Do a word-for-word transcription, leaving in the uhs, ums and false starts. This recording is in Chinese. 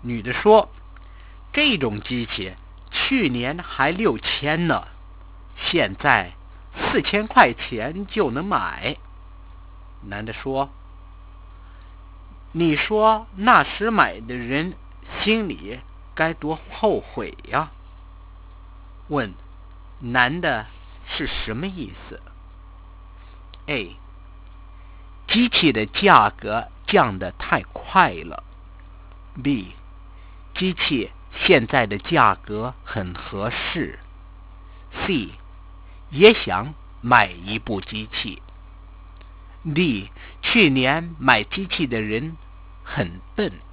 女的说，这种机器去年还六千呢，现在四千块钱就能买。男的说，你说那时买的人心里该多后悔呀？问，男的是什么意思？ A. 机器的价格降得太快了。 B. 机器现在的价格很合适。 C. 也想买一部机器。 D. 去年买机器的人很笨。